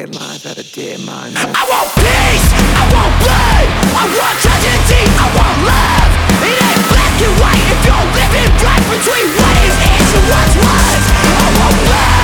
demise at a dead mind. I want peace, I want blood, I want tragedy, I want love. It ain't black and white if you're living right between what is and what's what. I want love.